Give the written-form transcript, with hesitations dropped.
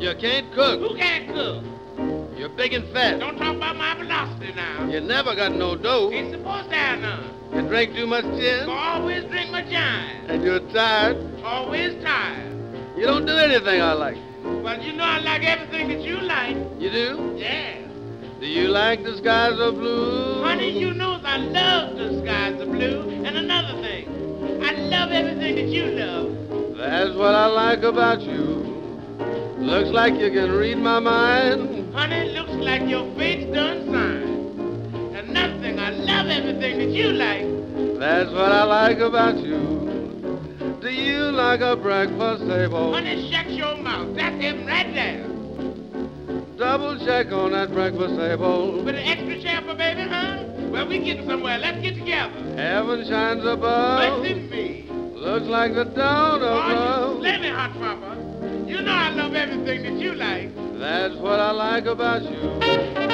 you can't cook. Who can't cook? You're big and fat. Don't talk about my velocity now. You never got no dough. Ain't supposed to have none. You drink too much gin. Always drink my giant. And you're tired. Always tired. You don't do anything I like. But you know I like everything that you like. You do? Yeah. Do you like the skies of blue? Honey, you know I love the skies of blue. And another thing, I love everything that you love. That's what I like about you. Looks like you can read my mind. Honey, looks like your fate's done signed. Another thing, I love everything that you like. That's what I like about you. Do you like a breakfast table? Honey, shut your mouth. That's him right there. Double check on that breakfast table. With an extra chair for baby, huh? Well, we getting somewhere. Let's get together. Heaven shines above. Listen me. Looks like the dawn of Oh, love. you slay me, hot papa. You know I love everything that you like. That's what I like about you.